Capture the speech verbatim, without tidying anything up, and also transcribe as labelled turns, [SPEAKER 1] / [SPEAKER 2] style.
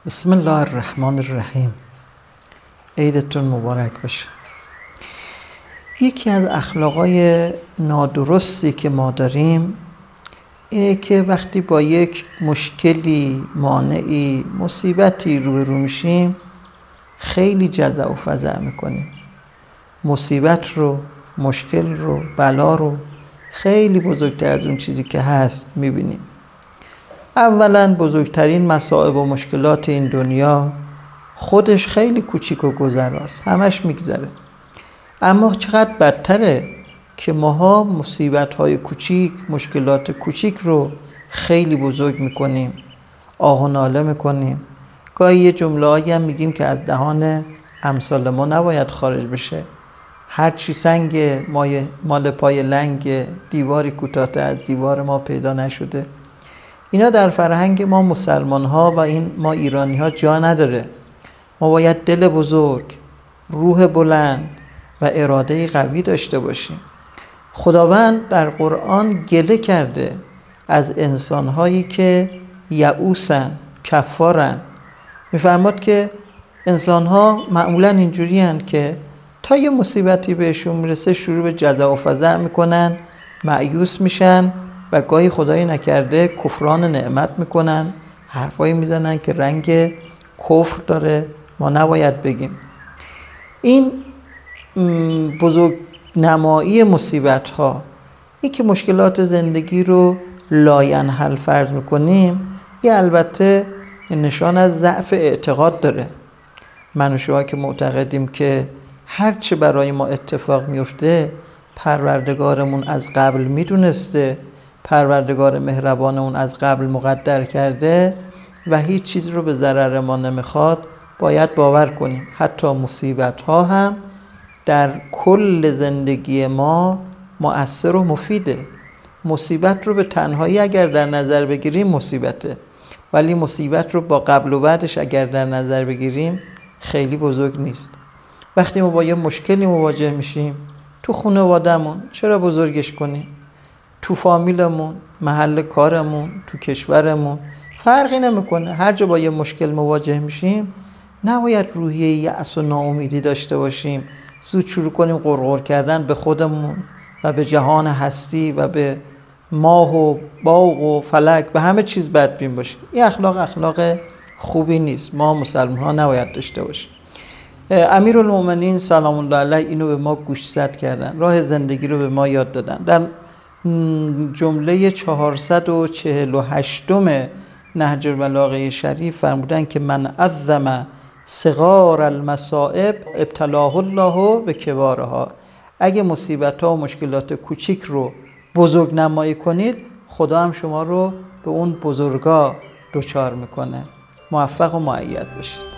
[SPEAKER 1] بسم الله الرحمن الرحیم. عیدتون مبارک باشه. یکی از اخلاقای نادرستی که ما داریم اینه که وقتی با یک مشکلی، مانعی، مصیبتی روبرو میشیم خیلی جزع و فزع میکنیم. مصیبت رو، مشکل رو، بلا رو خیلی بزرگتر از اون چیزی که هست میبینیم. اولا بزرگترین مصائب و مشکلات این دنیا خودش خیلی کوچیک و گذراست، همش میگذره. اما چقدر بدتره که ماها مصیبت‌های کوچیک، مشکلات کوچیک رو خیلی بزرگ میکنیم، آه و ناله میکنیم. گاهی یه جمله‌ای هم میگیم که از دهان امثال ما نباید خارج بشه. هرچی سنگ مال پای لنگ، دیواری کوتاه‌تر از دیوار ما پیدا نشده. اینا در فرهنگ ما مسلمان ها و این ما ایرانی ها جا نداره. ما باید دل بزرگ، روح بلند و اراده قوی داشته باشیم. خداوند در قرآن گله کرده از انسان هایی که یئوسن، کفارن. میفرماد که انسان ها معمولا اینجوری هن که تا یه مصیبتی بهشون میرسه شروع به جزع و فزع میکنن، مایوس میشن و گاهی خدایی نکرده کفران نعمت میکنن، حرفایی میزنن که رنگ کفر داره، ما نباید بگیم. این بزرگ نمایی مصیبت ها، این که مشکلات زندگی رو لاینحل فرض میکنیم، یه البته نشان از ضعف اعتقاد داره. من و شما که معتقدیم که هرچه برای ما اتفاق میفته پروردگارمون از قبل میدونسته، پروردگار مهربانمون از قبل مقدر کرده و هیچ چیز رو به ضرر ما نمیخواد، باید باور کنیم حتی مصیبت ها هم در کل زندگی ما مؤثر و مفیده. مصیبت رو به تنهایی اگر در نظر بگیریم مصیبته، ولی مصیبت رو با قبل و بعدش اگر در نظر بگیریم خیلی بزرگ نیست. وقتی ما با یه مشکلی مواجه میشیم تو خانواده‌مون، چرا بزرگش کنیم؟ تو فامیلمون، محل کارمون، تو کشورمون، فرقی نمیکنه. هر جا با یه مشکل مواجه میشیم نباید روحیه یأس و ناامیدی داشته باشیم، زود شروع کنیم غرغر کردن به خودمون و به جهان هستی و به ماه و باغ و فلک، به همه چیز بدبین باشیم. این اخلاق اخلاق خوبی نیست، ما مسلمان ها نباید داشته باشیم. امیرالمومنین سلام الله علیه اینو به ما گوشزد کردن، راه زندگی رو به ما یاد دادن. در جمله چهارصد و چهل و هشتم نهج البلاغه شریف فرمودن که من عظم صغار المصائب ابتلاه الله به کبارها. اگه مصیبت ها و مشکلات کوچیک رو بزرگ نمایی کنید، خدا هم شما رو به اون بزرگا دچار میکنه. موفق و مؤید باشید.